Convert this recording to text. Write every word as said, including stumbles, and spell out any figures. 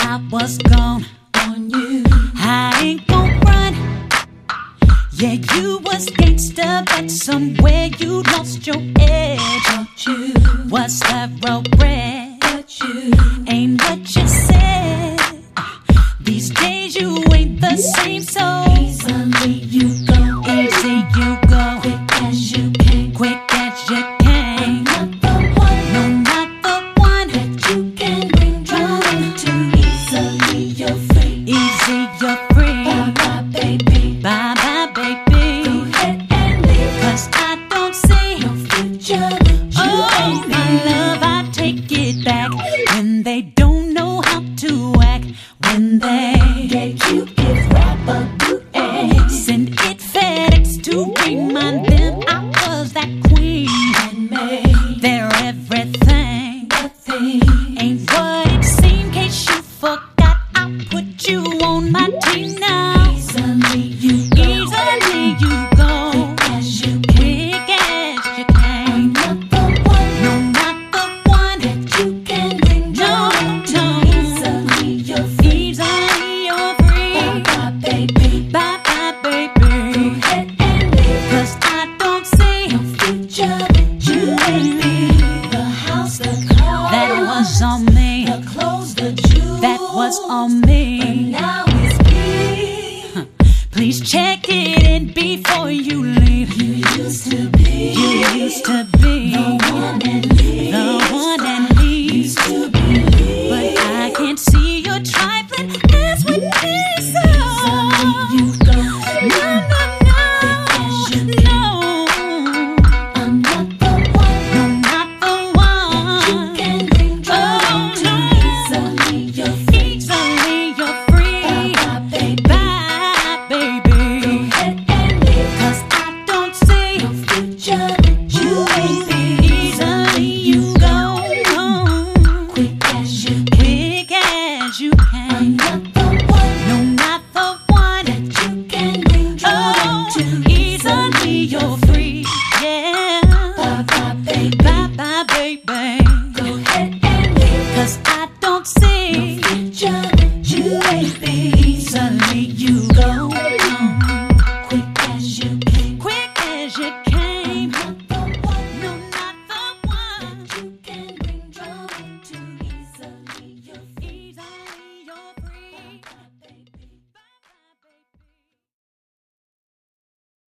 I was gone on you. I ain't gon' run. Yeah, you was gangsta, but somewhere you lost your edge. Don't you? Was thoroughbred, but you ain't what you said. These days you ain't the same, so easily you go, easy you go, quick as you can, quick as you can. I'm not the one, no, not the one that you can bring drama to. Easily you're free, easy you're free. Bye bye baby, bye bye baby. Go ahead and leave, 'cause I don't see no future with you. Oh my love, I take it back when they don't know how to act. When they get you, give rapper booty. Send it FedEx to remind them I was that queen and made their everything. Nothing ain't what it seemed. Case you forgot, I put you on my team now. Easily you go, easily you go, quick as you can, quick as you can. I'm not the one, no, not the one that you can bring drama to. Easily you're free, easily you're free. Bye bye baby, bye bye baby. Go ahead and leave, 'cause I don't see no future with you, baby. The house, the car, that was on me. The clothes, the jewels, that was on me. But now it's me. Please check it in before you leave. You used to be, you used to be the one and leave, the one and leave. Used to believe, but I can't see your trifling as with me. So you go, no, no, no, no. I'm not the one, no, not the one that you can bring drama to. Easily you're free, easily you're free. Bye baby, bye baby. Go ahead and leave, 'cause I don't see no future with you, baby. Easily you go, quick as you can, quick as you can. I'm not